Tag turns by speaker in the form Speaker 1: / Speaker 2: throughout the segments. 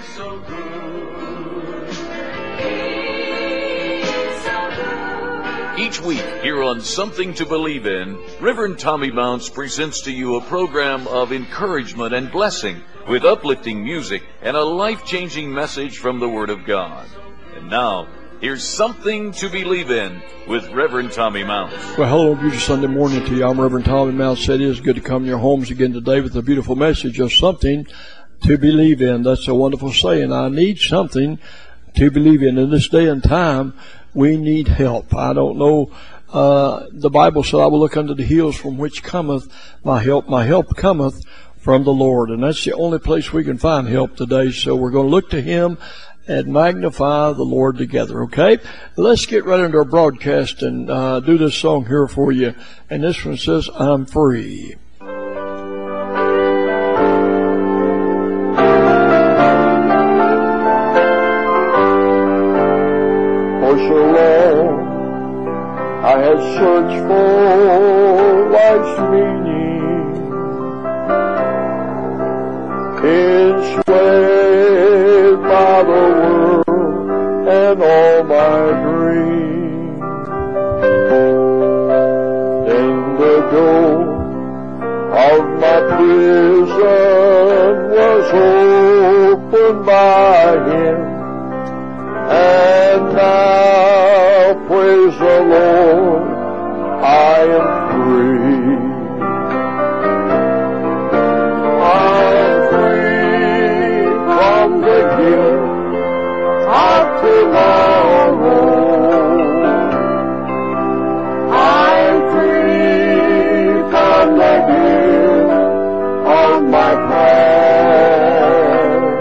Speaker 1: so good.
Speaker 2: Each week here on Something to Believe In, Reverend Tommy Mounts presents to you a program of encouragement and blessing with uplifting music and a life-changing message from the Word of God. And now, here's Something to Believe In with Reverend Tommy Mounts.
Speaker 3: Well, hello, beautiful Sunday morning to you. I'm Reverend Tommy Mounts. It is good to come to your homes again today with a beautiful message of something to believe in. That's a wonderful saying. I need something to believe in. In this day and time, we need help. I don't know. The Bible said, I will look unto the hills from which cometh my help. My help cometh from the Lord. And that's the only place we can find help today. So we're going to look to Him and magnify the Lord together, okay? Let's get right into our broadcast and do this song here for you. And this one says, I'm free. For so long I had searched for life's meaning, enslaved by the world and all my dreams. Then the door of my prison was opened by Him, and now, praise the Lord, I am free. I'm free from the guilt of tomorrow. I'm free from the guilt of my past.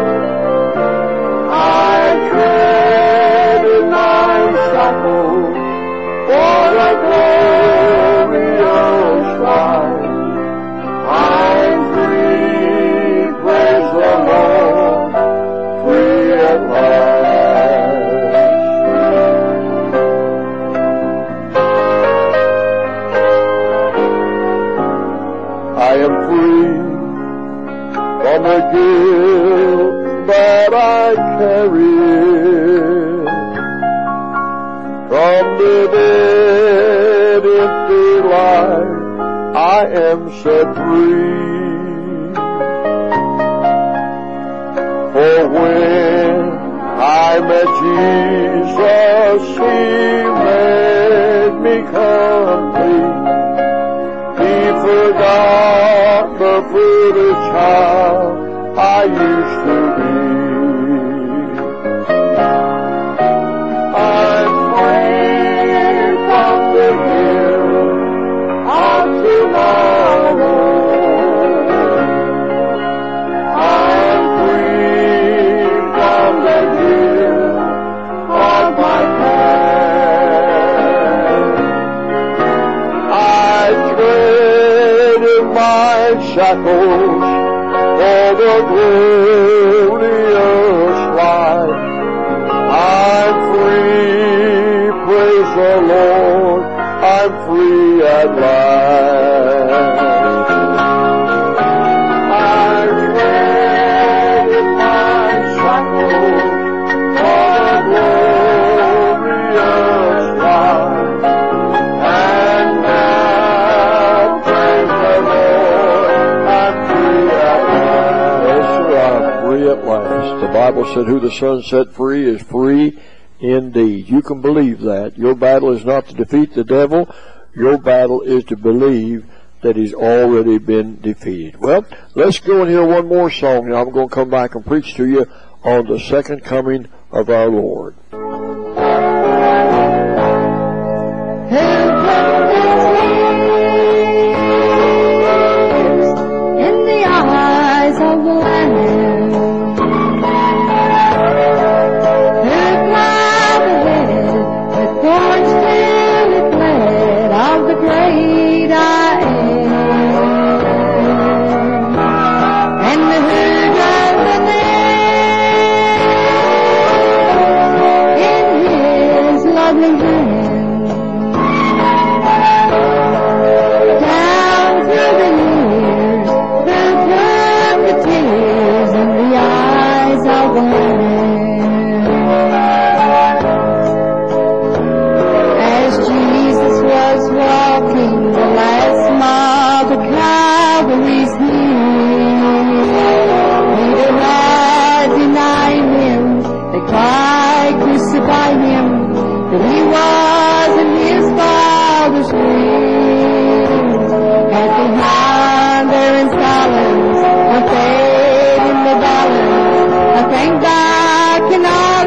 Speaker 3: I tread in thy shackles for a glorious life. I'm free, praise the Lord, free at last. I am free from the guilt that I carry, from the dead empty life I am set free. For when I met Jesus, He made me complete. He forgot the foolish child I used to be. I'm free from the guilt of tomorrow. I'm free from the guilt of my past. I tread in my shackles for the glorious life. I'm free, praise the Lord, I'm free at last. I tread in my shackles for the glorious life, and now, praise the Lord, I'm free at last. Yes, sir, I'm free at last. The Bible said, who the Son set free is free indeed. You can believe that. Your battle is not to defeat the devil. Your battle is to believe that he's already been defeated. Well, let's go and hear one more song, and I'm going to come back and preach to you on the second coming of our Lord.
Speaker 4: In the eyes of the Lamb, who plowed ahead with thorns till it bled of the great I am, and who drove the nails the Lamb. As Jesus was walking the last mile to Calvary's hill, Peter had denied him. They cried, crucify him, that he was in his Father's will. And behind there in silence, a fade in the balance, I thank God can I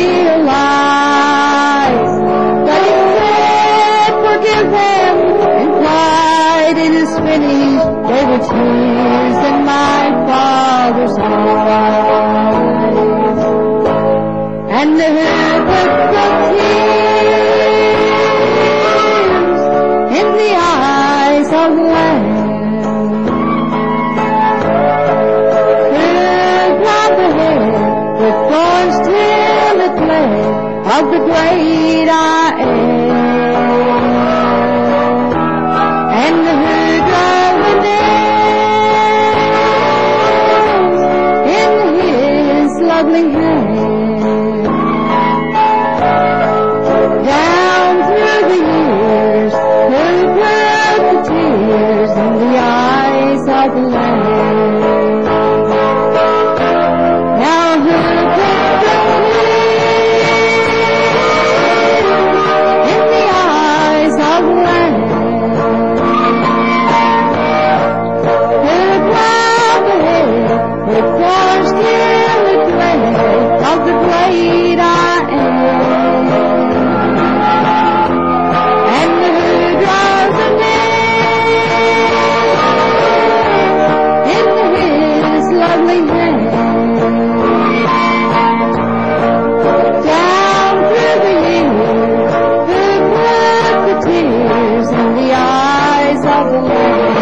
Speaker 4: realize that he said forgive them, and cried it is finished. There were tears in my Father's eyes, and there were tears in the eyes of the Lamb. Crowned the head with thorns till it bled of the great I am, and who drove the nails in his lovely hand. Down through the years, who bled the tears in the eyes of the Lamb. Now who bled the tears in the eyes of the Lamb? Who plowed the head with thorns till it bled of the great I am, and who draws the nails in his lovely hand. Down through the years, who put the tears in the eyes of the Lamb.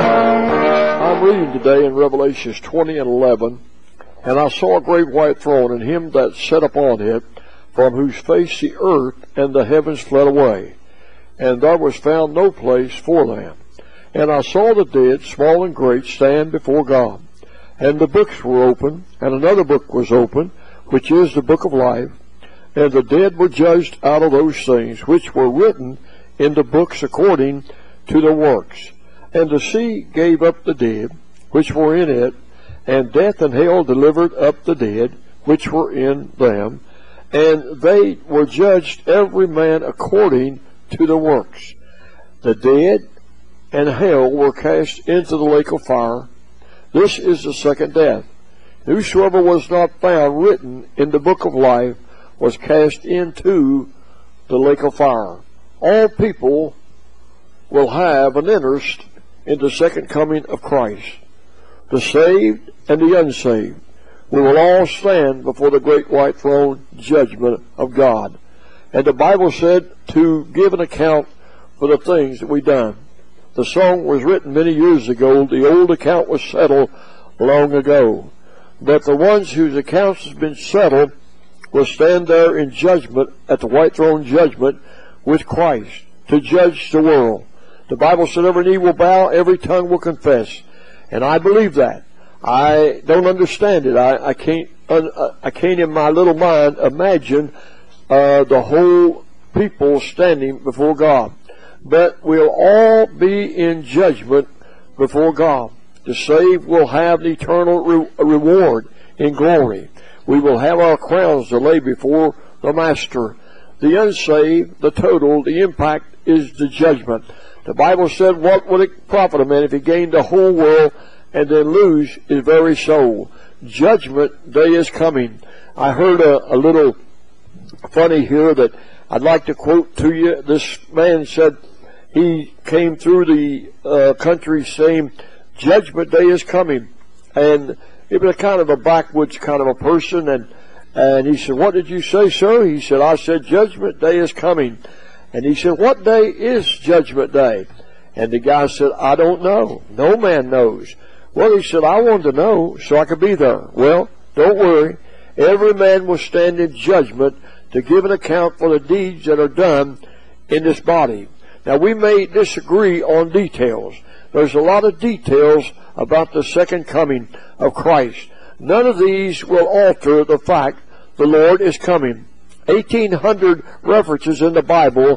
Speaker 3: I'm reading today in Revelations 20 and 11, and I saw a great white throne, and him that sat upon it, from whose face the earth and the heavens fled away, and there was found no place for them. And I saw the dead, small and great, stand before God. And the books were open, and another book was open, which is the book of life. And the dead were judged out of those things which were written in the books according to their works. And the sea gave up the dead which were in it, and death and hell delivered up the dead which were in them, and they were judged every man according to their works. The dead and hell were cast into the lake of fire. This is the second death. Whosoever was not found written in the book of life was cast into the lake of fire. All people will have an interest in the second coming of Christ. The saved and the unsaved, we will all stand before the great white throne judgment of God. And the Bible said to give an account for the things that we've done. The song was written many years ago. The old account was settled long ago. But the ones whose accounts has been settled will stand there in judgment at the white throne judgment with Christ to judge the world. The Bible said every knee will bow, every tongue will confess. And I believe that. I don't understand it. I can't in my little mind imagine the whole people standing before God. But we'll all be in judgment before God. The saved will have an eternal reward in glory. We will have our crowns to lay before the Master. The unsaved, the total, the impact is the judgment. The Bible said, what would it profit a man if he gained the whole world and then lose his very soul? Judgment day is coming. I heard a little funny here that I'd like to quote to you. This man said he came through the country saying, Judgment day is coming. And he was kind of a backwoods kind of a person. And he said, what did you say, sir? He said, I said, Judgment day is coming. And he said, what day is Judgment day? And the guy said, I don't know. No man knows. Well, he said, I wanted to know so I could be there. Well, don't worry. Every man will stand in judgment to give an account for the deeds that are done in this body. Now, we may disagree on details. There's a lot of details about the second coming of Christ. None of these will alter the fact the Lord is coming. 1,800 references in the Bible.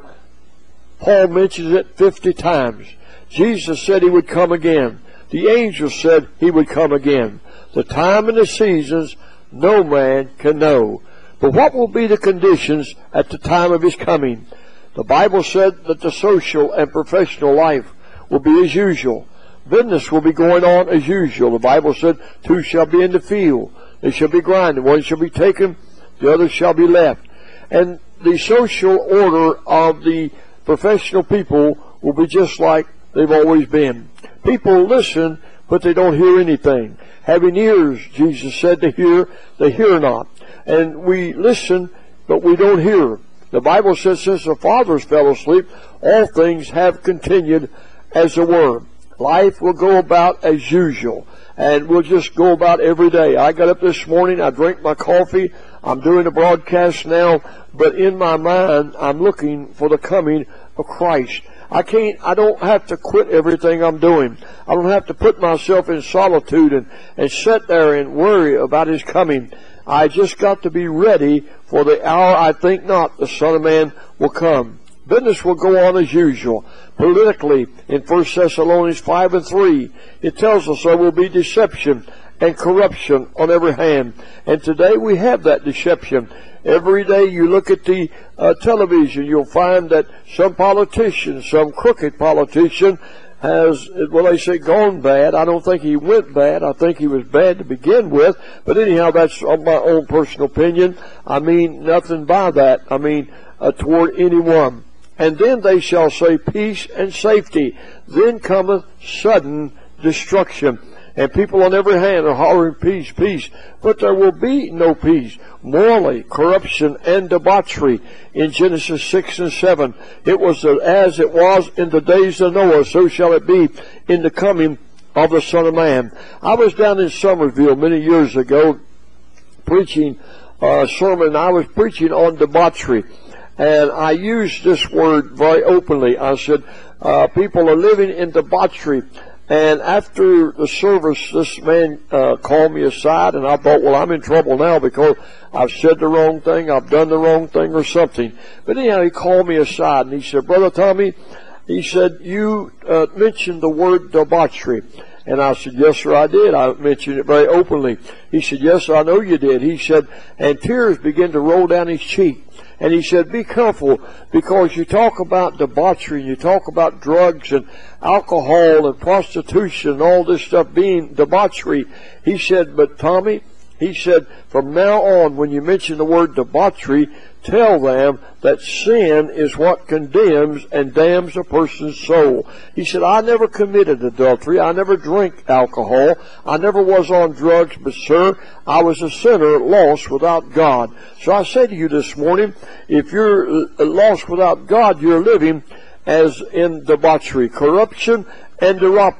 Speaker 3: Paul mentions it 50 times. Jesus said he would come again. The angels said he would come again. The time and the seasons no man can know. But what will be the conditions at the time of his coming? The Bible said that the social and professional life will be as usual. Business will be going on as usual. The Bible said, two shall be in the field. They shall be grinding. One shall be taken, the other shall be left. And the social order of the professional people will be just like they've always been. People listen, but they don't hear anything. Having ears, Jesus said, to hear, they hear not. And we listen, but we don't hear. The Bible says, since the fathers fell asleep, all things have continued as they were. Life will go about as usual, and we'll just go about every day. I got up this morning, I drank my coffee, I'm doing a broadcast now, but in my mind, I'm looking for the coming of Christ. I don't have to quit everything I'm doing. I don't have to put myself in solitude and sit there and worry about his coming. I just got to be ready for the hour I think not the Son of Man will come. Business will go on as usual. Politically, in 1 Thessalonians 5:3, it tells us there will be deception and corruption on every hand. And today we have that deception. Every day you look at the television, you'll find that some politician, some crooked politician, has, well, they say gone bad. I don't think he went bad. I think he was bad to begin with. But anyhow, that's my own personal opinion. I mean nothing by that. I mean toward anyone. And then they shall say peace and safety. Then cometh sudden destruction. And people on every hand are hollering peace, peace. But there will be no peace. Morally, corruption and debauchery. In Genesis 6 and 7, it was as it was in the days of Noah, so shall it be in the coming of the Son of Man. I was down in Somersville many years ago preaching a sermon. I was preaching on debauchery. And I used this word very openly. I said, people are living in debauchery. And after the service, this man called me aside, and I thought, well, I'm in trouble now because I've said the wrong thing, I've done the wrong thing or something. But anyhow, he called me aside, and he said, Brother Tommy, he said, you mentioned the word debauchery. And I said, yes, sir, I did. I mentioned it very openly. He said, yes, I know you did. He said, and tears began to roll down his cheek. And he said, be careful, because you talk about debauchery, and you talk about drugs and alcohol and prostitution and all this stuff being debauchery. He said, but Tommy, he said, from now on, when you mention the word debauchery, tell them that sin is what condemns and damns a person's soul. He said, I never committed adultery. I never drank alcohol. I never was on drugs. But, sir, I was a sinner lost without God. So I say to you this morning, if you're lost without God, you're living as in debauchery, corruption, and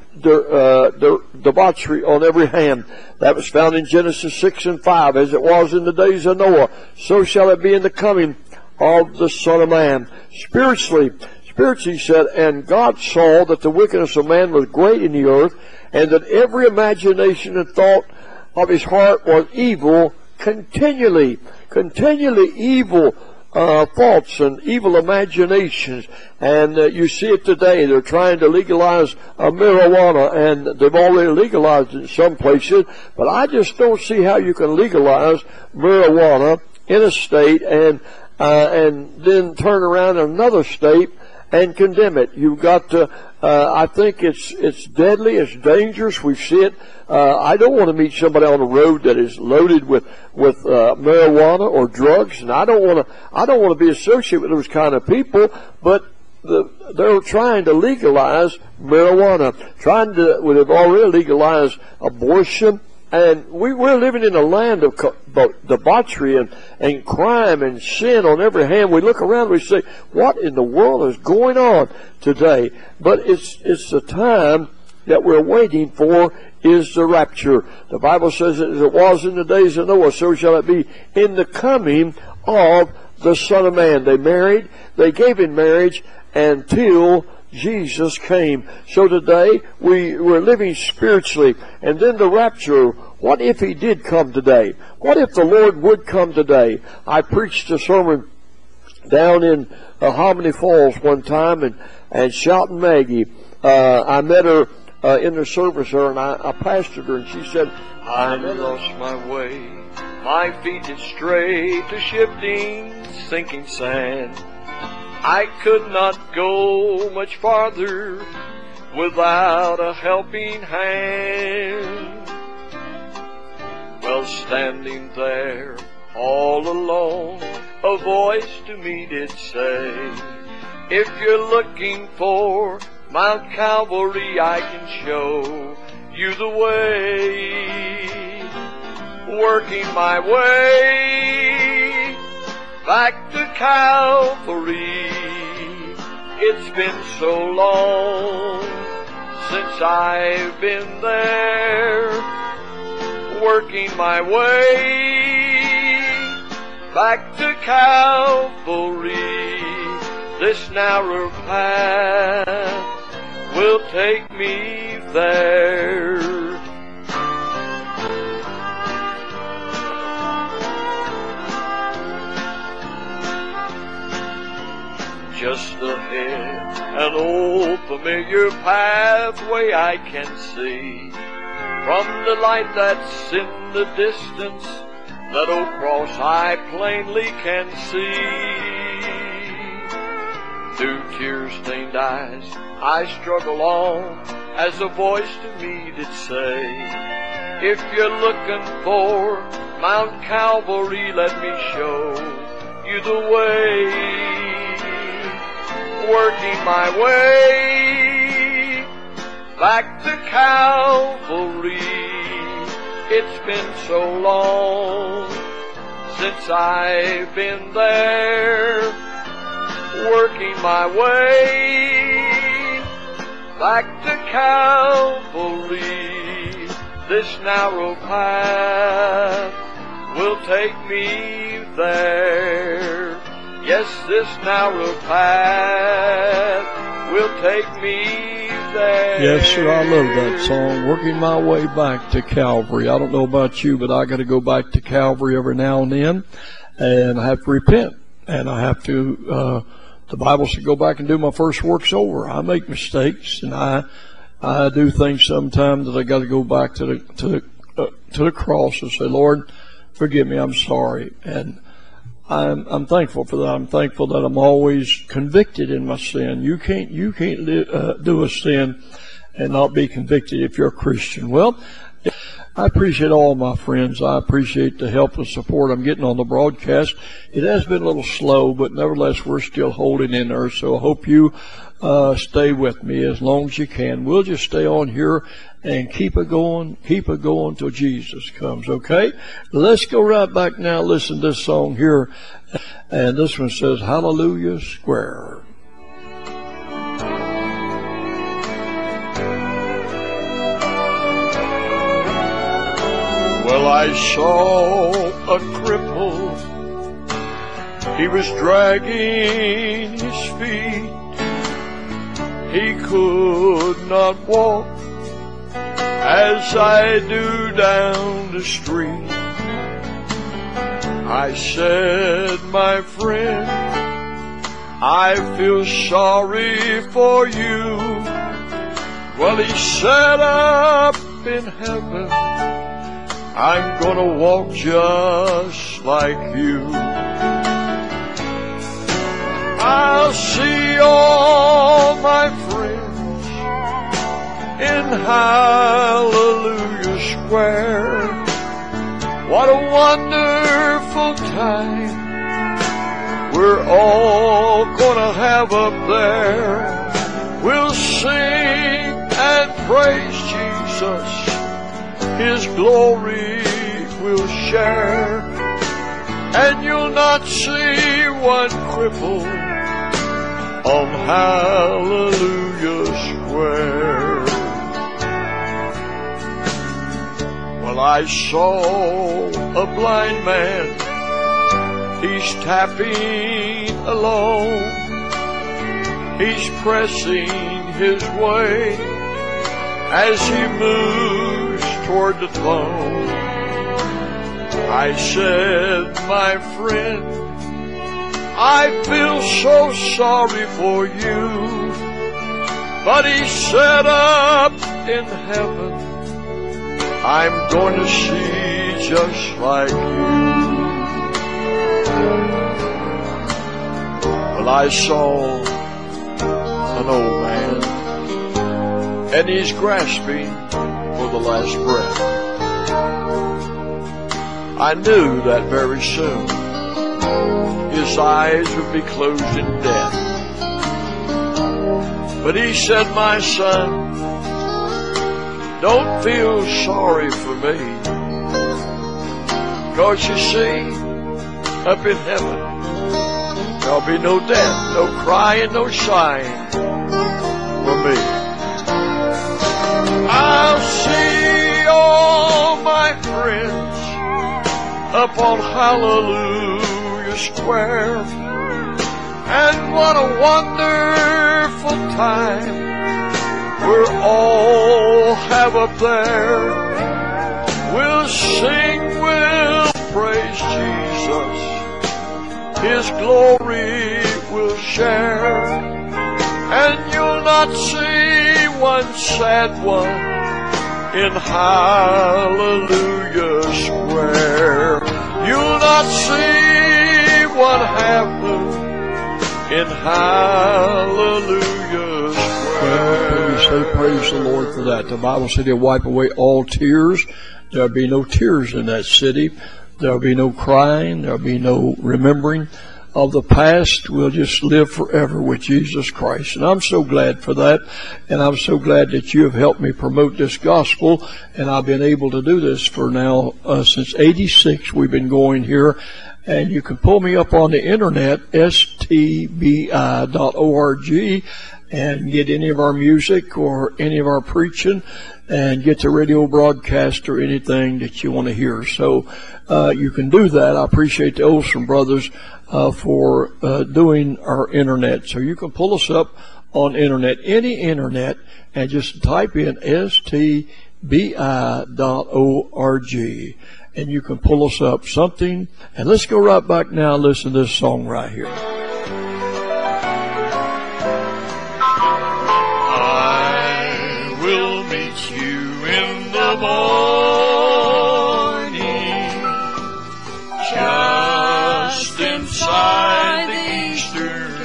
Speaker 3: debauchery on every hand. That was found in Genesis 6 and 5. As it was in the days of Noah, so shall it be in the coming of the Son of Man. Spiritually he said, and God saw that the wickedness of man was great in the earth, and that every imagination and thought of his heart was evil, continually evil thoughts and evil imaginations. And you see it today. They're trying to legalize marijuana, and they've already legalized it in some places. But I just don't see how you can legalize marijuana in a state and then turn around in another state and condemn it. You've got to. I think it's deadly. It's dangerous. We see it. I don't want to meet somebody on the road that is loaded with marijuana or drugs, and I don't want to be associated with those kind of people. But they're trying to legalize marijuana. They've already legalized abortion. And we're living in a land of debauchery and crime and sin on every hand. We look around and we say, what in the world is going on today? But it's the time that we're waiting for is the rapture. The Bible says that as it was in the days of Noah, so shall it be in the coming of the Son of Man. They married, they gave in marriage until Jesus came. So today we're living spiritually, and then the rapture. What if He did come today? What if the Lord would come today? I preached a sermon down in Hominy Falls one time, and Shouting Maggie, I met her in the service there, and I pastored her, and she said, I lost my way. My feet had strayed to shifting, sinking sand. I could not go much farther without a helping hand. Well, standing there all alone, a voice to me did say, if you're looking for Mount Calvary, I can show you the way. Working my way back to Calvary. It's been so long since I've been there. Working my way back to Calvary. This narrow path will take me there. Just ahead, an old familiar pathway I can see. From the light that's in the distance, that old cross I plainly can see. Through tear-stained eyes I struggle on, as a voice to me did say, if you're looking for Mount Calvary, let me show you the way. Working my way back to Calvary. It's been so long since I've been there. Working my way back to Calvary. This narrow path will take me there. Yes, this narrow path will take me there.
Speaker 5: Yes, sir, I love that song, Working My Way Back to Calvary. I don't know about you, but I got to go back to Calvary every now and then, and I have to repent, and I have to, the Bible said go back and do my first works over. I make mistakes, and I do things sometimes that I got to go back to the cross and say, Lord, forgive me, I'm sorry. And I'm thankful for that. I'm thankful that I'm always convicted in my sin. You can't do a sin and not be convicted if you're a Christian. Well, I appreciate all my friends. I appreciate the help and support I'm getting on the broadcast. It has been a little slow, but nevertheless, we're still holding in there. So I hope you stay with me as long as you can. We'll just stay on here and keep it going till Jesus comes, okay? Let's go right back now. Listen to this song here. And this one says, Hallelujah Square.
Speaker 3: Well, I saw a cripple. He was dragging his feet. He could not walk as I do down the street. I said, my friend, I feel sorry for you. Well, he said, up in heaven, I'm gonna walk just like you. I'll see all my friends in Hallelujah Square. What a wonderful time we're all gonna have up there. We'll sing and praise Jesus, His glory we'll share, and you'll not see one cripple on Hallelujah Square. Well, I saw a blind man, he's tapping along, he's pressing his way as he moves toward the throne. I said, my friend, I feel so sorry for you. But he said, up in heaven, I'm going to see just like you. Well, I saw an old man, and he's grasping for the last breath. I knew that very soon his eyes would be closed in death. But he said, my son, don't feel sorry for me. 'Cause you see, up in heaven, there'll be no death, no crying, no sighing for me. I'll see all my friends up on Hallelujah Square. And what a wonderful time we'll all have up there. We'll sing, we'll praise Jesus, His glory we'll share. And you'll not see one sad one in Hallelujah Square. You'll not see one half moon in Hallelujah Square.
Speaker 5: We say praise the Lord for that. The Bible said He'll wipe away all tears. There'll be no tears in that city. There'll be no crying. There'll be no remembering of the past. We'll just live forever with Jesus Christ. And I'm so glad for that. And I'm so glad that you have helped me promote this gospel. And I've been able to do this for now, since '86 we've been going here. And you can pull me up on the internet, stbi.org, and get any of our music or any of our preaching, and get the radio broadcast or anything that you want to hear. So you can do that. I appreciate the Olson brothers for doing our internet. So you can pull us up on internet, any internet, and just type in stbi.org. And you can pull us up something. And let's go right back now and listen to this song right here.
Speaker 3: I will meet you in the morning, just inside the eastern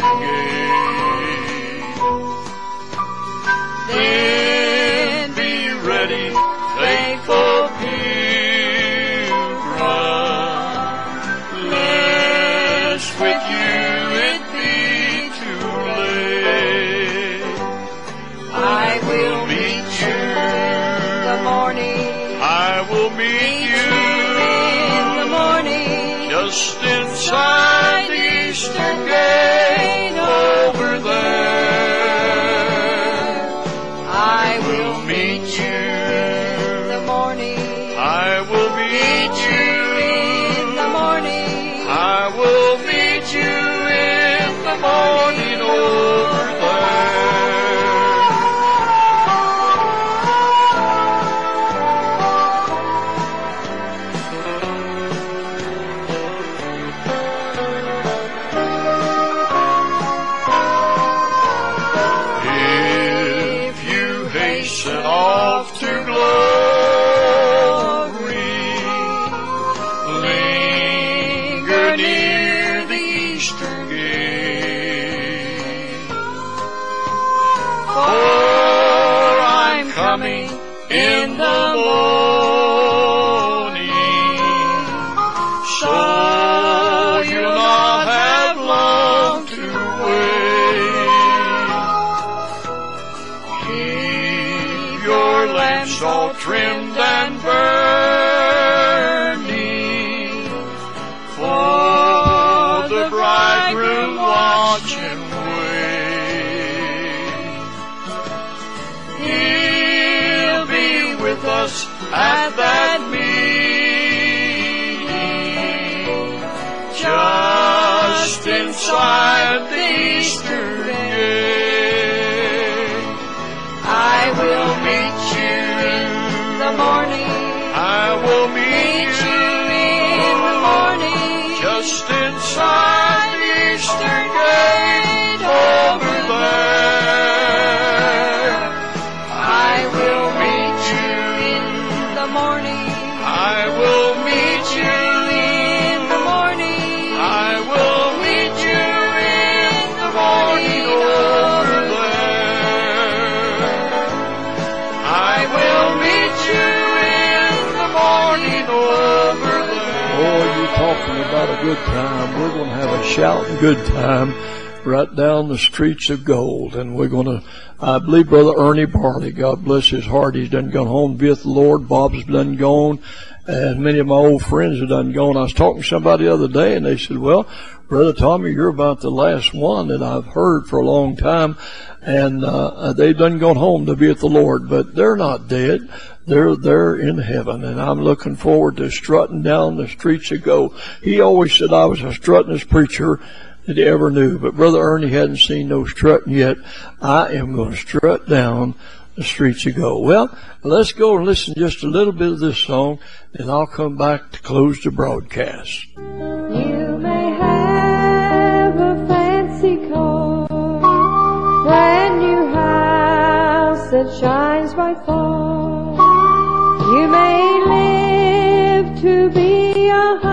Speaker 3: gate. Then be ready, faithful with you it be too late.
Speaker 6: I will meet you in the morning.
Speaker 3: I will meet you
Speaker 6: in the morning.
Speaker 3: Just inside the eastern gate over there.
Speaker 6: I will meet you in the morning.
Speaker 3: I will meet you
Speaker 6: in the morning.
Speaker 3: I will meet you in the morning over If you hasten off to glory, linger near the eastern gate. For I'm coming in the morning, so you'll not have long to wait. Keep your lamps all trimmed and burning, for the bridegroom watch and wait. He'll be with us at that meeting, just inside the eastern gate.
Speaker 6: I will meet you in the morning.
Speaker 3: a good time. We're going to have a shouting good time right down the streets of gold. And we're going to, I believe Brother Ernie Barley, God bless his heart, he's done gone home to be with the Lord. Bob's done gone. And many of my old friends have done gone. I was talking to somebody the other day, and they said, well, Brother Tommy, you're about the last one that I've heard for a long time. And they've done gone home to be with the Lord. But they're not dead. They're in heaven. And I'm looking forward to strutting down the streets of gold. He always said I was the struttingest preacher that he ever knew. But Brother Ernie hadn't seen no strutting yet. I am going to strut down the streets of gold. Well, let's go and listen just a little bit of this song, and I'll come back to close the broadcast.
Speaker 4: You may have a fancy car, brand new house that shines bright far. You may live to be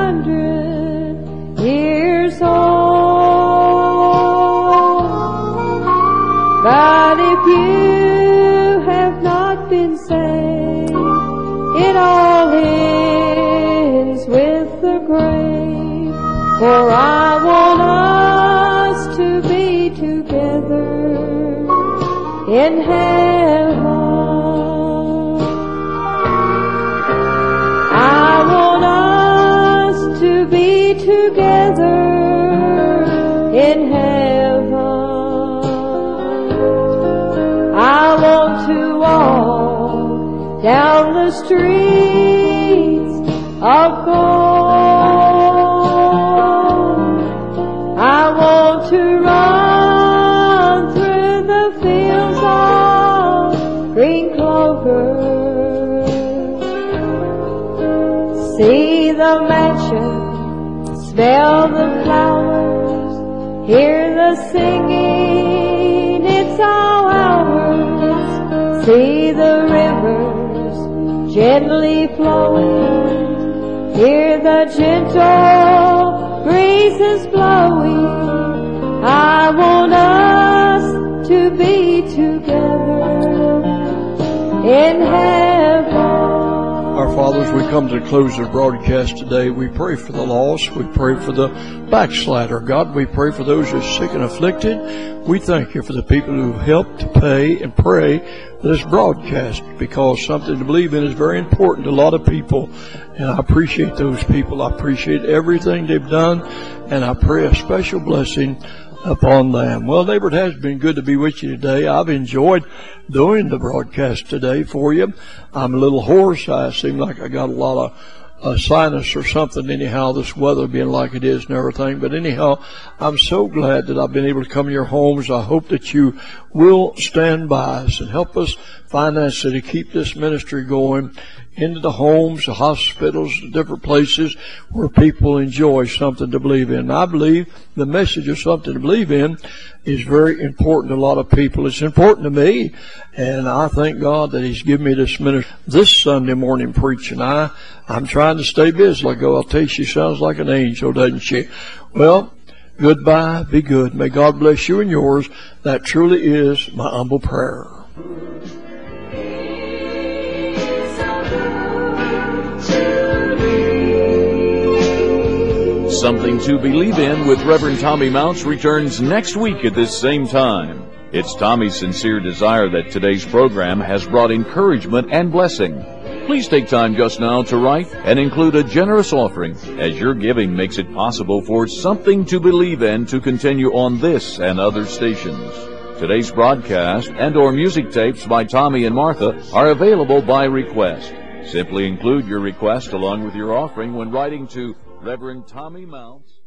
Speaker 4: 100 years old, but if you have not been saved, it all ends with the grave. For I want us to be together in heaven. I want us to be together in heaven. I want to walk down the streets of gold. I want to run through the fields of green clover, see the mansion, smell the flowers, hear the singing, it's all ours. See the rivers gently flowing, hear the gentle breezes blowing. I want us to be together in heaven.
Speaker 3: Our fathers, we come to close the broadcast today. We pray for the lost. We pray for the backslider. God, we pray for those who are sick and afflicted. We thank you for the people who helped to pay and pray for this broadcast, because something to believe in is very important to a lot of people. And I appreciate those people. I appreciate everything they've done. And I pray a special blessing upon them. Well, neighbor, it has been good to be with you today. I've enjoyed doing the broadcast today for you. I'm a little hoarse. I seem like I got a lot of sinus or something anyhow, this weather being like it is and everything. But anyhow, I'm so glad that I've been able to come to your homes. I hope that you will stand by us and help us financially to keep this ministry going into the homes, the hospitals, the different places where people enjoy something to believe in. I believe the message of something to believe in is very important to a lot of people. It's important to me, and I thank God that He's given me this ministry this Sunday morning preaching. I'm trying to stay busy. Like I'll tell you, she sounds like an angel, doesn't she? Well, goodbye. Be good. May God bless you and yours. That truly is my humble prayer.
Speaker 2: Something to Believe In with Reverend Tommy Mounts returns next week at this same time. It's Tommy's sincere desire that today's program has brought encouragement and blessing. Please take time just now to write and include a generous offering, as your giving makes it possible for Something to Believe In to continue on this and other stations. Today's broadcast and/or music tapes by Tommy and Martha are available by request. Simply include your request along with your offering when writing to Reverend Tommy Mounts.